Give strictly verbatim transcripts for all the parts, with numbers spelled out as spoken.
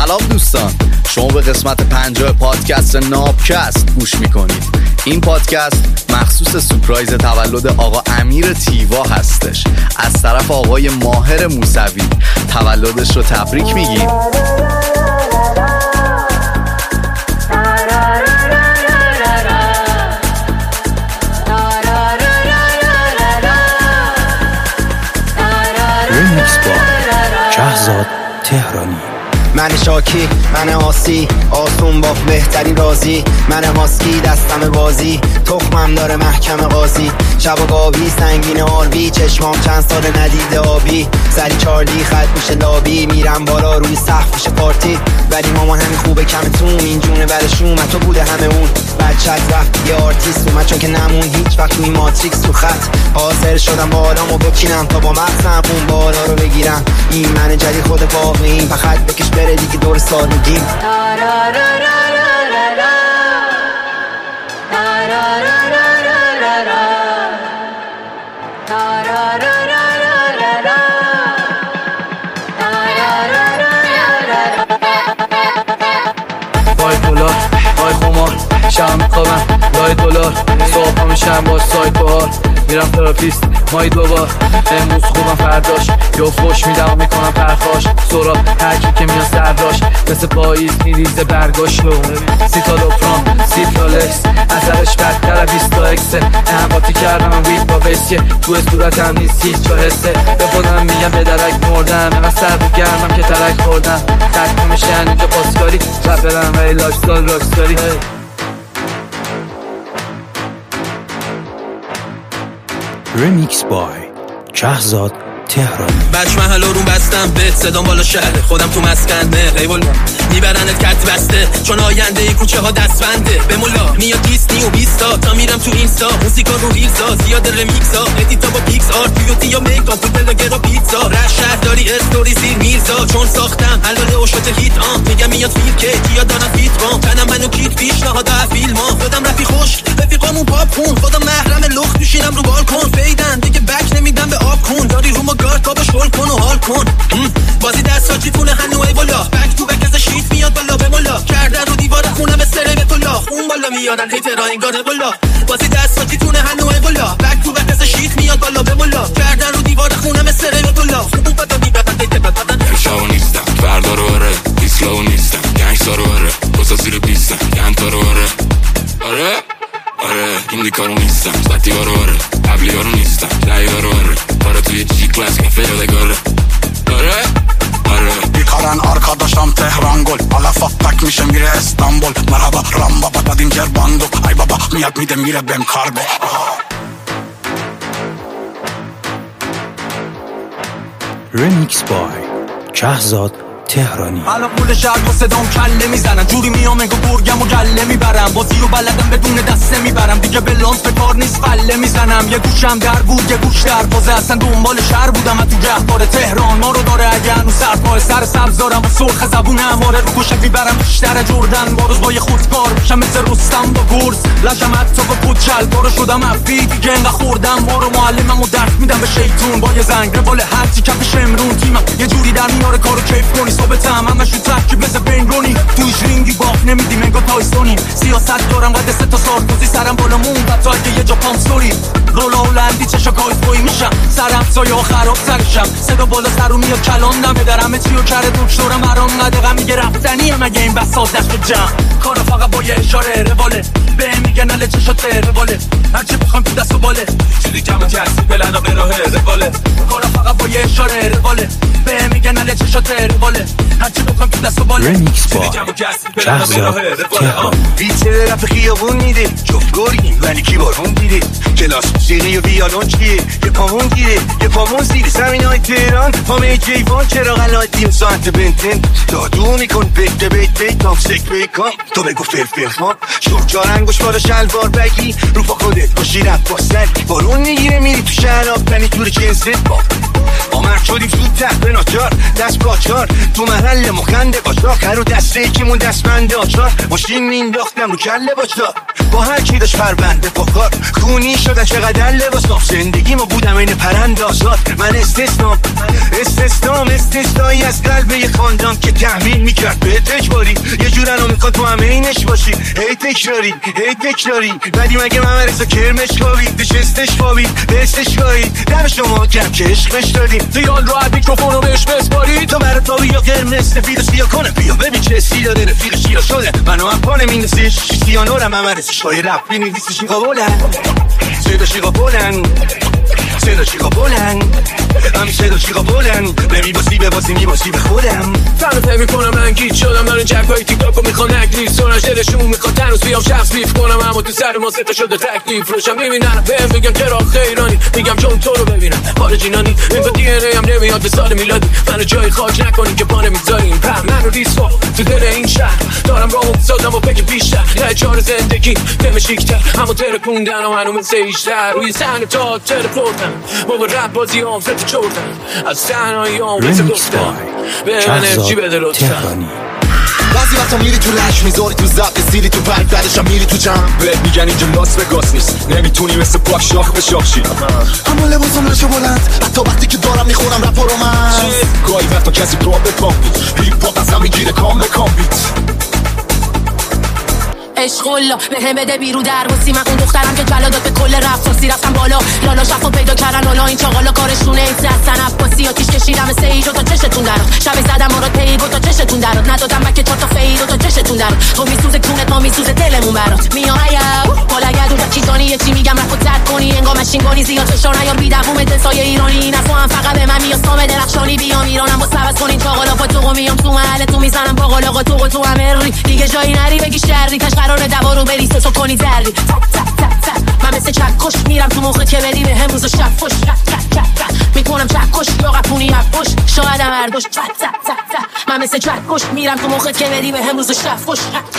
سلام دوستان، شما به قسمت پنجاه پادکست نابکست گوش میکنید. این پادکست مخصوص سورپرایز تولد آقا امیر تیوا هستش. از طرف آقای ماهر موسوی تولدش رو تبریک میگیم. ریمیکس با شهزاد تهرانی. من شاکی، من آسی، آسون با بهترین رازی، من ماسکی دستم بازی، تخمم داره محکم قاضی، شب و گاوی سنگین آروی، چشمام چند سال ندیده آبی، سری چارلی خط میشه لابی، میرم بالا روی سقف میشه پارتی، ولی مامان همین خوبه کمتون، این جونه برشون تو بوده همه اون، بچت رفت یه آرتیست اومد چون که نمون هیچ وقت توی ماتریکس تو خط، حاضر شدم بالامو بکینم تا با مغزم اون بالا رو بگیرم، این من جدید خود واقعیم، فقط بکش بره دیگه دور سال میگیم. وای دلار، وای خمار، شم میخوابم لای دلار، صبح میشم با سایت بهار، میرم تراپیست مایی دوبار، امروز خوبم فرداش یا خوش میدم و میکنم پرخاش، سورا هرکی که میان سرداش مثل پاییز میریزه برگاش رو سیتا لوپران سیتا لکس اثرش بدتر بیستا اکسه احماتی کردم وید با بسیه تو صورتم نیست هیچ جا حسه به خودم میگم به درک مردم اینقدر سر بود گرمم که ترک خوردم تک میشن اینجا پاسکاری رب برم ولی لایفستایل راکستاری. ریمیکس بای شهزاد تهرانی. بچ محل رو بستم به صدام بالا شهر خودم تو مسکنه قیبل میبرنت کت بسته چون آینده ای کوچه ها دست بنده به مولا میاد دیسنی و بیستا تا میرم تو اینستا موسیقا رو ریلزا زیاد رمیکسا ادیتا با پیکس آرت بیوتی یا میکاپ تو بلاگر و پیتزا رش شهرداری استوری زیر میرزا چون ساختم حلاله و شد هیت آن میگم میاد فیل که کیا دارن فیت بام تنم منو کیت پیشنهاد فیلم ها خودم رفی خوش رفیقامون پاپ خون خودم محرم لخت میشینم رو بالکن فیدن دیگه بک نمیدم به آب کن داری رو ما گارد تا باش هول کن و حال کن بازی دستاجی تونه هنو ای بالا بک تو بک از شیت میاد بالا به مولا کردن رو دیوار خونه به سره به طلا اون بالا میادن هیترا انگار بالا بازی دستاجی تونه هنو ای بالا بک تو بک از شیت میاد بالا به مولا کردن رو دیوار خونه به سره به طلا اون بالا میادن هیترا امشاو نیستم فردا رو آره دیسلو نیستم گنگستا رو آره بسا زیر بیستم گنتا رو آره آره آره این دیکارو نیستم سطی ها رو آره قبلی ها رو نیستم لعی ها رو آره آره توی جی کلاس کفه یادگاره آره آره بیکارن آرکا داشتم تهران گل حالا فاک میشه میره استانبول مرحبا رام بابا دادیم جرباندو ای بابا میاد میده میره بهم کارگو. ریمیکس بای شهزاد تهرانی. الان پول شهر با صدام کله میزنن جوری میام انگو برگم و گله میبرم بازی رو بلدم بدون دسته میبرم دیگه به لانس به کار نیست فله میزنم یه گوشم در بود یه گوش در بازه اصلا دنبال شهر بودم من تو گهواره تهران ما رو داره اگه هنو سرپاه سر سبز دارم و سرخ زبونم آره رو گوشک میبرم بیشتر جردن با روز با یه خودکار بشم مثل رستم با گرز لشم حتی با پود چلکارو شدم افی دیگه انقدر خوردم ما رو معلمم و درس میدم به شیطون با یه زنگ روال هرچی کف شمرون تیمم یه جوری در میاره کارو کیف کنی صبحتم همش رو ترکیب مثل بین رونی توش رینگی باف نمیدیم انگار تایستونی سیاست دارم قد سه تا سارکوزی سرم بالا موند حتی اگه یه جا پامسوری رولا هولندی چشا کایفوی میشم سرم سایه ها خراب سرشم صدا بالا سرو میاد کلان نمه در همه چی رو کرده دکترم هرام ندقم میگه رفتنی هم اگه این بساز دست رو جمع کارا فقط با یه اشاره رواله به میگن اله چشات رواله هرچی بخوام تو دست و باله چیزی جمع کسی بلنا به راه رواله کارا فقط با یه اشاره رواله به میگن اله چشات رواله هرچی بخوام تو دست و باله ریمیکس با شهزاد تهرانی. بیچه رفت خیابون میده جفت گرگیم ولی کی بارون دیده کلاس موسیقی و ویالون چیه یه پامون گیره یه پامون زیر زمین های تهران پامه جیوان چرا غلاتیم ساعت بنتن دادو میکن بیت بیت بیت تافسک بیکام تو بگو فرفر خان شرچار انگوش بالا شلوار بگی رو پا خودت باشی رفت با سر بارون میگیره میری تو شهر آب پنی تور جنست با با مرد شدیم زودتر به ناچار دست باچار تو محل مخنده باشا خر و دسته یکیمون دستمنده آچار ماشین مینداختم رو کله باشا با هر کی داشت پرونده پاکار خونی شدن چقدر لباس زندگی ما بودم این پرند آزاد من استثنام استثنام استثنایی از قلب یه خاندان که تحمیل میکرد به اجباری یه جورنو میخواد تو همه اینش باشی هی تکراری هی تکراری ولی مگه من رسا کرمش خوابید نشستش خوابید بستش خوابید در شما کم که عشقش دادیم دیال رو از میکروفون رو بهش بسپارید تو برای تا بیا قرمز سفید و سیاه کنه بیا ببین چه سی داره رفیق شیرا شده منو هم پانه میندسیش سیانورم هم رسش های رپ بینویسی شیقا بولن صدا شیقا بولن صدا شیقا بولن همی صدا شیقا بولن نمیباسی به باسی میباسی به خودم فهمه فهم میکنم من گیت شدم دارن جک های تیک تاک رو میخوان اکلیف سونش دلشون میخواد تنوز بیام شخص بیف کنم اما تو سر ما ستا شده تکلیف روشم میبینن بهم میگم چرا خیرانی میگم چون تو رو ببینم خارجینانی اینگاه دی ان ای هم نمیاد به سال میلادی منو جای خاک نکنین که پانه میذاریم پم من رو ریسو تو دل این شهر دارم راه افتادم و بگه بیشتر نه چار زندگی دم شیکتر اما ترکوندن و منو مثل ایشتر روی سحن تا تلپورتم بابا رب بازی هم ست چوردن از تنهایی هم مثل گفتم به من ارجی بده لطفا بعضی وقتا میری تو لش میذاری تو زب سیری تو برگ بعدش هم میری تو جمع بهت میگن اینجا لاس وگاس نیست نمیتونی مثل پاک شاخ به شاخ شی اما لباسم نشه بلند حتی وقتی که دارم میخونم رپ رو من گاهی وقتا کسی تو به پام بیت هیپ هاپ ازم میگیره کام به کام بیت عشق الله به هم بده بیرو در وسی من اون دخترم که جلادات به کل رفت رفتم بالا لالا شفا پیدا کردن حالا این چاقالا کارشونه این دستن عباسی آتیش کشیدم مثل ایجو تا چشتون درات شب زدم مراد پیگو تا چشتون درات ندادم بک چهار تا فیدو تا چشتون درات تو میسوزه کونت ما میسوزه دلمون برات میایا بالا گدو تا چیزانی یه چی میگم رفت زد کنی انگار ماشین گونی زیاد چشا نیار بیدقوم دسای ایرانی این اصلا هم فقط به من میاد سام درخشانی بیام ایرانم با سبز کنین چاقالا با تو میام تو محل تو میزنم باقال آقا تو تو امری دیگه جایی نری بگی شری تاش قراره دوارو بری تو کنی زردی من مثل چکش میرم تو موقعت که بدی به هم روز و شب فش میکنم چکش یا قپونی افش شایدم اردوش من مثل چکش میرم تو موقعت که بدی به هم روز و شب فش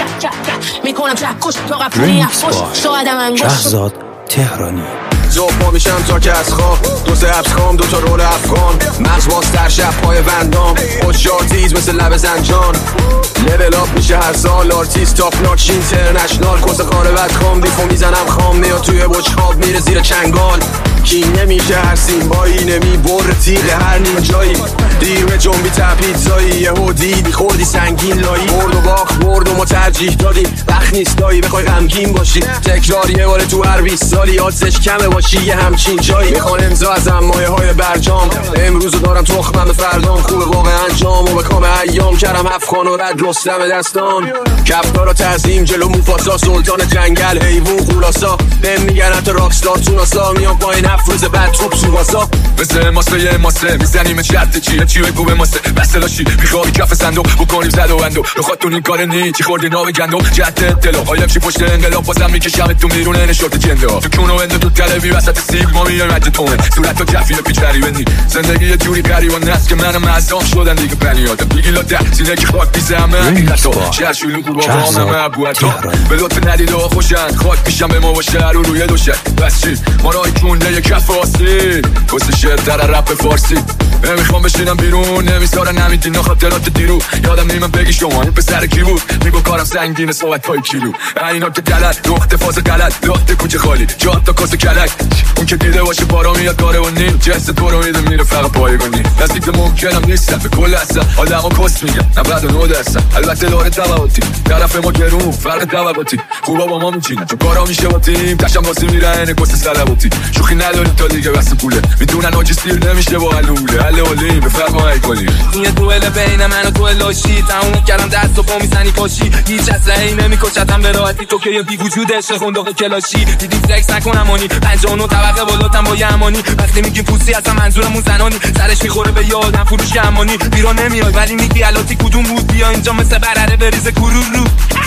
میکنم چکش یا قپونی افش شایدم انگوش شهرزاد تهرانی زوب پا میشم تا که از خواب دو سه حبس خام دو تا رول افغان مغز باز در شب پای وندام خوشجار تیز مثل لب زنجان لیول آپ میشه هر سال آرتیست تاپ ناکش اینترنشنال کس کار بد خام دیفو میزنم خام میاد توی بچ خواب میره زیر چنگال کی نمیشه هر سیمبایی نمی بر تیغ هر نیم جایی دیر به جنبی تپید زایی یهو دیدی خوردی سنگین لایی برد و باخت برد و ما ترجیح دادیم وقت نیست دایی بخوای غمگین باشی تکرار یه بار تو هر بیست سالی آدزش کمه باشی یه همچین جایی میخوان امضا ازم مایه های برجام امروزو دارم تخمم به فردام خوبه واقعا انجام و به کام ایام کردم افغان و رد رستم دستان کفتارا تعظیم جلو موفاسا سلطان جنگل حیوون خلاصا بهم میگن حتی راکستار تو ناسا میام پایین افروز بعد توپ تو واسا مثل ماسه یه ماسه میزنیم شرط چیه چی بگو به ماسه بسته لاشی میخوابی کف صندوق بکنیم زد و اندو بخواد این کار نی چی خوردی ناو گندو جهت اطلاع هایم چی پشت انقلاب بازم میکشم تو میرونه نشورت جنده تو کونو اندو تو تلوی وسط سیگما میایم رد تونه صورت تو جفی پیچری بندی زندگی یه جوری غریبان است که منم معصوم شدن دیگه بنی آدم دیگه لاده سینه که خاک بیزه همه حقیقتو شهر شلوغ و بابا همه ابواتو به لطف ندید و خوشن خاک پیشم به ما و شهر رو روی دوشه بس چی ما رای کنده یک کف آسی کس شعر در رپ فارسی نمیخوام بشینم بیرون نمیذارن نمیدین خاطرات دیرو یادم نیمه بگی شما این پسر کی بود میگو کارم سنگینه صحبت پای کیلو اینا که غلط نقطه فاز غلط لخت کوچه خالی جات تا کاسه کلک اون که دیده باشه بارا میاد کاره و نیم جست تو رو میده میره فقط پایگانی نزدیک ممکنم نیستم به کل اصلا آدمو کس میگم نبرد و نود هستم البته داره طبعاتی طرف ما گرون فرق طبعاتی خوبا با ما میچینن تو کارا میشه با تیم تشم واسه میرن کس سلواتی شوخی نداریم تا دیگه بس پوله میدونن آجی سیر نمیشه با علوله حل ولی به فرق ما ایکالی یه دوئل بین من و تو لاشی تموم کردم دست و پا میزنی پاشی هیچ اسلحه‌ای نمیکشتم به راحتی تو که یه بی وجود عشق خندق کلاشی دیدی فلکس نکنم مانی پنجاه و نه طبقه بالاتم با یمانی وقتی میگیم پوستی اصلا منظورمون زنانی سرش میخوره به یادم فروش یمانی بیرون نمیاد ولی میگی الاتی کدوم بود بیا اینجا مثل برره بریز کرور رو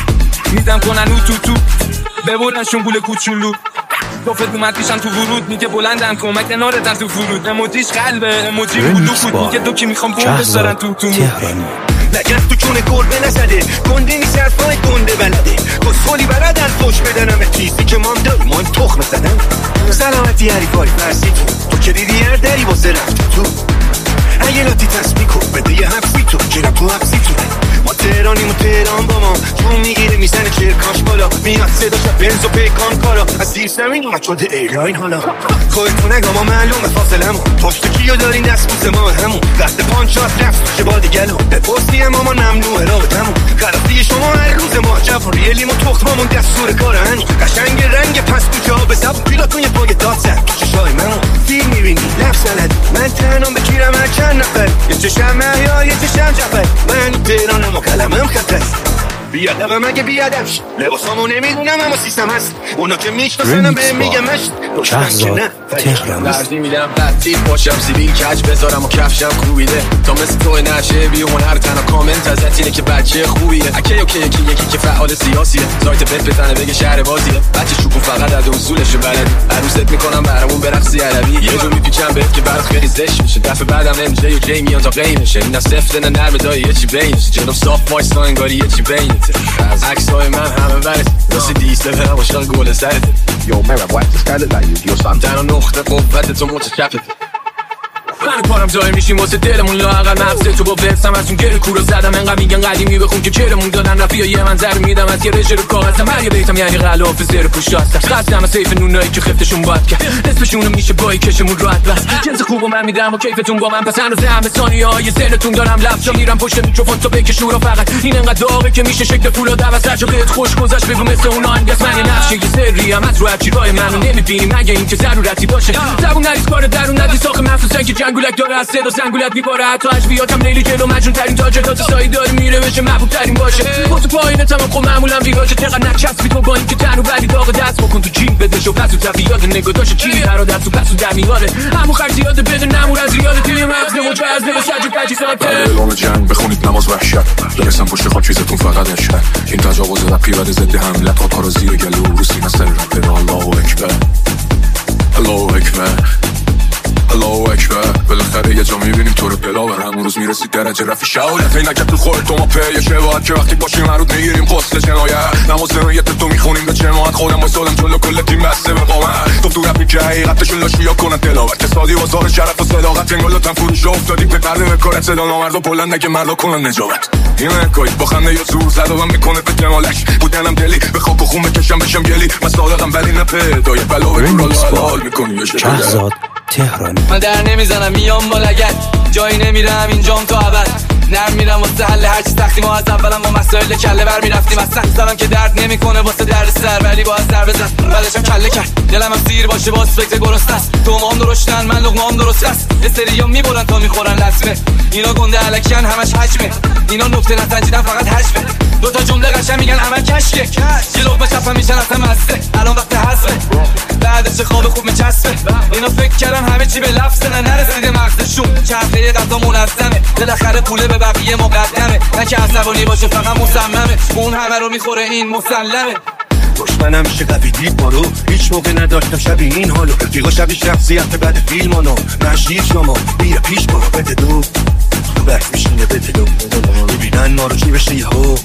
میدم کنن او تو تو ببرن شنبول کوچولو گفت اومد پیشم تو ورود میگه بلندم کمک کنارتم تو فرود اموجیش قلبه اموجی بودو بود میگه دو کی میخوام بوم بذارن تو تو نگرد تو چونه گربه نزده گنده نیست حرفای گنده بلده کسخولی بردن خوش بدنم چیزی که مام داری ما این تخم زدن سلامتی حریفاری فرسی تو تو که دیدی هر دری واسه رفت تو اگه لاتی تصبیح کن بده یه حبسی تو گیرم تو حبسی تو ما تهرانیم و تهران با ما جون میگیره میزنه چرکاش بالا میاد صداش بنز و پیکان کارا از زیر زمین اومد شده ایرلاین حالا خودتون نگاه ما معلومه فاصلمون پشت کیو دارین دست بوز ما همون وقت پانچات رفت چه بادی گلو بپرسی ماما ممنوعه رابطمون خرافی شما هر روز ما جف و ریلیم و تخممون دستور کار هنو قشنگ رنگ پس تو جا به سب پیلاتون یه پاگ داد زد تو چشای منو فیلم میبینی لفظ سند من تنم بکیرم هر چند نفر یه چشم محیا یه چشم جفر من تهرانم و کلمم خط است بیادم مگه بیادم شد لباسامو نمیدونم اما سیستم هست اونا که میشناسنم به میگم مشت شهرزاد تهرانی ترجیح میدم لطیف باشم سیبیل کج بذارم و کفشم خوبیده تا مثل تو نشه بیون هر تنها کامنت ازت اینه که بچه خوبیه اکی اوکی یکی یکی که فعال سیاسیه سایت بت بزنه بگه شهر بازیه بچه شوکو فقط از اصولش بلدی عروست میکنم برامون برقصی عربی یه جو میپیچم بهت که برات خیلی زشت میشه دفعه بعدم ام جی و جی میان تا قیمشه این سفت نه نرم دای یه چی بینش جلو صاف وایس انگاری یه چی بینته از عکسای من همه برس واسه دیسته برم عاشق گل سرته Yo, man, why this guy look like you? Yo, son. در نقطه قوت تو متشکل من کارم دایر میشیم واسه دلمون لااقل نفسه تو با ورسم از اون گره کورو زدم انقدر میگن قدیمی بخون که چرمون دادن رفیا یه منظر میدم از یه رژه رو کاغذم هر یه بیتم یعنی غلاف زیر پوش هستم خستم از سیف نونایی که خفتشون باید کرد نصفشونو میشه بایی کشمون راحت بس جنس خوبو من میدم و کیفتون با من پس هنوز همه ثانیه های ذهنتون دارم لفظا میرم پشت میکروفون تا بکشورا فقط این انقدر داغه که میشه شکل فولاد عوض هر جا بهت خوش گذشت بگو مثل اون آهنگس من یه نقشه یه سری هم از رو هرچیرای منو نمیبینی مگه این که ضرورتی باشه زبون نریز کار درون ندی ساخت مخصوصن که جنگولک داره از صدا سنگولت میپاره حتی حجبیاتم لیلی جلو مجنون ترین تاجرات سایی داره میره بشه محبوب ترین باشه با تو پایینه تمام خب معمولا ویراجه چقدر نچسبی تو با این که تنو بری داغ دست بکن تو جیم بده شو پس و تفیاد نگاه داشت چی برا دست و پس و دمیاره همو خرزیاده بده نمور از ریاده توی مغز نمو جذبه به سجد تجیزات اعلام جنگ بخونید نماز وحشت برسم پشت خاک چیزتون فقط نشه این تجاوز رپی بده ضد حملت ها کارو زیر گلو رو سینه سر رپر الله اکبر الله اکبر الله اکبر بالاخره یه جا میبینیم تو رو بلاور همون روز میرسید درجه رفی شهادت این نکت تو خودت تو ما پیه شباهت که وقتی باشیم هر روز میگیریم قسل جنایت نماز نهایت تو میخونیم به جماعت خودم با سالم جلو کل تیم بسته به قامت تو تو رپی که حقیقتشون لاشیا کنن تلاوت که سادی وزار شرف و صداقت انگالاتن فروش افتادیم به قرده به کارت صدا نامرد و بلند نگه مردا کنن نجابت این نکایی با خنده یا زور زد و میکنه به جمالش بودنم دلی به خاک و خون بکشم بشم گلی من صادقم ولی نه پیدای بلاوی رو حلال میکنی یه شهرزاد تهرانی من در نمیزنم میام با لگد جایی نمیرم اینجام تا ابد نرم میرم واسه حل هرچی سختی ما از اولم با مسائل کله بر میرفتیم از سخت زدم که درد نمیکنه واسه درد سر ولی با از سر بزن بعدشم کله کرد دلم هم سیر باشه باز فکر گرست است تو هم درشتن من لقمام درست است یه سریا میبرن تا میخورن لطمه اینا گنده علکیان همش حجمه اینا نکته نسنجیدن فقط حجمه دو تا جمله قشنگ میگن عمل کشکه یه لقمه چپم میشن اصلا مسته الان وقت حسبه بعدش خواب خوب میچسبه اینا فکر کردن همه چی به لفظه نه نرسیده مغزشون چرخه غذا منظمه بالاخره پوله به بقیه مقدمه نه که عصبانی باشه فقط مصممه اون همه رو میخوره این مسلمه دشمنم میشه قوی دید برو هیچ موقع نداشتم شبیه این حالو رفیقا شبیه شخصیت بعد فیلمانو مشیر شما بیا پیش برو بده دو تو بک میشینه بده دو میبینن ما رو چی بشه یه هو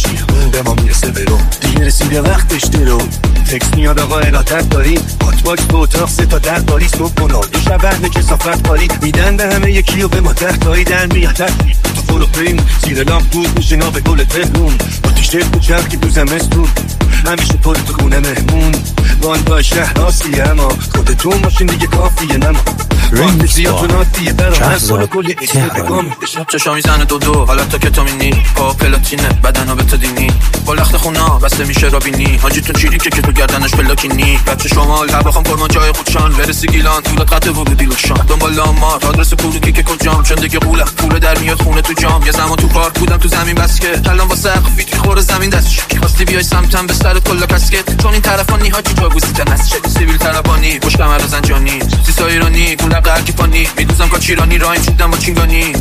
به ما میرسه برو دیگه رسیده وقتش درو تکس میاد آقا ارادت داری هاتباک تو اتاق سه تا در باری صبح کنو دو شبه کسافت کاری میدن به همه یکی و به ما ده تایی در میاد تکی تو فرو پریم زیر لامپ بود میشه نا به گل تهرون با تیشتر تو چرکی تو زمستون همیشه پر تو خونه مهمون وانتای شهر آسیه اما خودتون ماشین دیگه کافیه نما وقت زیادوناتیه برا هر سال کل استفگام چشا میزنه دو دو حالا تا کتامینی پا پلاتینه بدن ها بتادینی با لخت خونا بسته میشه رابینی حاجیتون چیریکه که تو گردنش پلاکینی بچه شمال تباخم فرما جای خودشان برسی گیلان طولت قطع ورودی لوشان دنبال لامار آدرس پولوکی که کجام چون دیگه قوله پول در میاد خونه تو جام یه زمان تو پارک بودم تو زمین بس که کلام واسه فیت میخوره زمین دستش کی خواستی بیای سمتم به سرت کلا کاسکت چون این طرفانی حاجی جا گوسیتن هست سیبیل طرفانی خوش کمر زنجانی سیسا ایرانی گول قرکفانی میدوزم کا چیرانی رایم شدم با چینگانی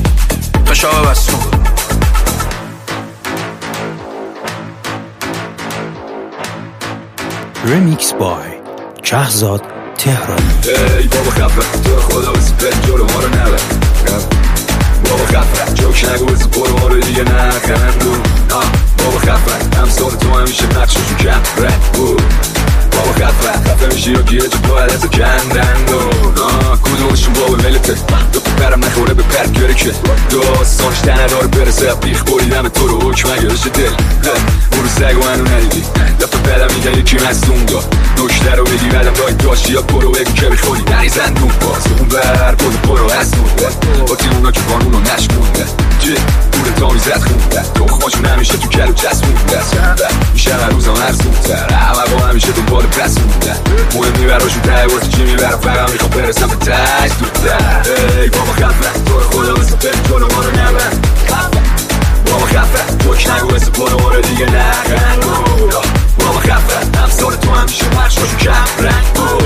قشا بسون رمیکس بای شهرزاد تهرانی ای بابا خفه تو خدا بسی پت جلو ما رو نبر بابا خفه جوک نگو بسی برو ما رو دیگه نخندو بابا خفه هم سال تو همیشه نقششو کم ره بود بابا خفه خفه میشی یا گیره جو باید از کندن کدومشون بابا ملته دو برم نخوره به پرک که داستانش تنه داره برسه بیخ بریدم تو رو حکم اگه بشه دل برو سگ و منو ندیدی دفتا بدم میگن یکی مستون داد نکته رو بگی بدم رای داشتی یا برو بگو که بخوری دری زندون باز اون بر برو برو از نونده با تی اونا که قانون رو نشکونده جه بوره تانی زد خونده تخماشون همیشه تو کلو چسبونده میشه هر روزم هر زودتر همه با همیشه دنبال پس مونده مهم میبراشون ته برد چی میبرم فقط میخوام برسم به تش دودتر ای بابا خفه تو رو خدا بسه بریم جلو ما رو نبر بابا خفه توک نگو بسه پلو ما رو دیگه نگن بابا خفه همسال تو همیشه پخش باشون کم رنگ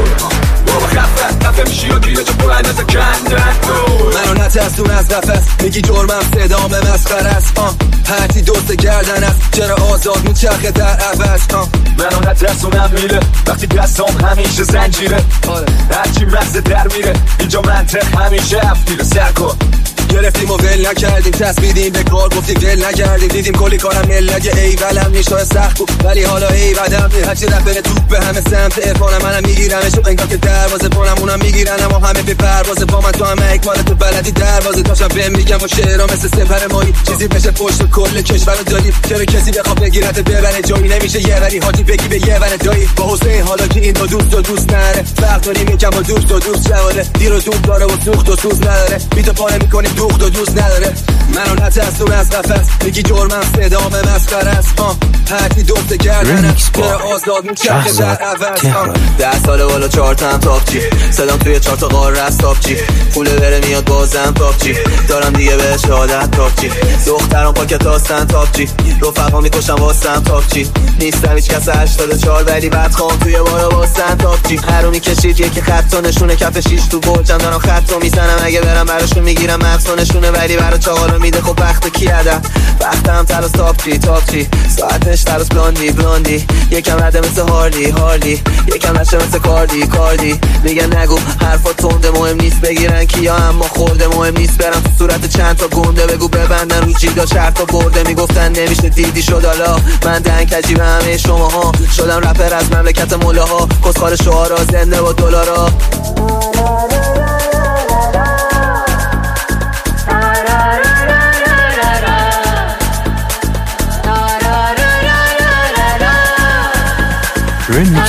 بابا خفه خفه میشی یا گیره جا بلند از کندن منو نترسون از نفس میگی جرمم صدام مسخر است هرچی دوست گردن است چرا آزاد میچرخه در عوض منو نترسونم میله وقتی دستام همیشه زنجیره هرچی مغز در میره اینجا منطق همیشه افتیره سر کن گرفتیم و ول نکردیم تصمیدیم به کار گفتیم ول نکردیم دیدیم کلی کارم ملگه ای ولم نیشتای سخت بود ولی حالا ای بدم هرچی رفت بره توپ به همه سمت ارفانم منم میگیرمش و انگار که دروازه پانم اونم میگیرن اما همه بی پروازه با من تو همه اکمال تو بلدی دروازه داشتم بهم میگم و شعرها مثل سپر مایی چیزی بشه پشت کل کشور رو داری چرا کسی بخواد بگیرت ببره جایی نمیشه یه ولی حاجی بگی به یه ور دایی با حسین حالا که این دو دوست و دوست نره فرق داریم یکم با دوست و دوست جواله دیر و دود داره و سوخت و سوز نداره بیتو پاره میکنیم دوخت و دوست نداره منو نترسون از قفس میگی جرمم صدام مسخر است هرچی دوست گردن است چرا آزاد میچرخه در عوض ده ساله بالا چهار تا هم تاپچی صدام توی چهار تا قار رست تاپچی پوله بره میاد بازم تاپچی دارم دیگه بهش عادت تاپچی دختران پاکت هستن تاپچی رفقا میکشم واسم تاپچی نیستم هیچ کس هشتاد و چهار ولی بدخوام توی بالا واسم تاپچی هرونی کشید یکی خط و نشونه کف شیش تو برجم دارم خط و میزنم اگه برم براشون میگیرم مغز و نشونه ولی برا چاقالو میده خب وقت کی عدم وقتم تراس تاپچی تاپچی ساعتش تراس بلاندی بلاندی یکم رده مثل هارلی هارلی یکم نشه مثل کاردی کاردی میگن نگو حرفا تنده مهم نیست بگیرن کیا اما خورده مهم نیست برم تو صورت چند تا گنده بگو ببندن رو جیدا شرط و برده میگفتن نمیشه دیدی شد حالا من دنگ کجیب همه شماها شدم رپر از مملکت مولاها کسخار شعارا زنده با دلارا Remix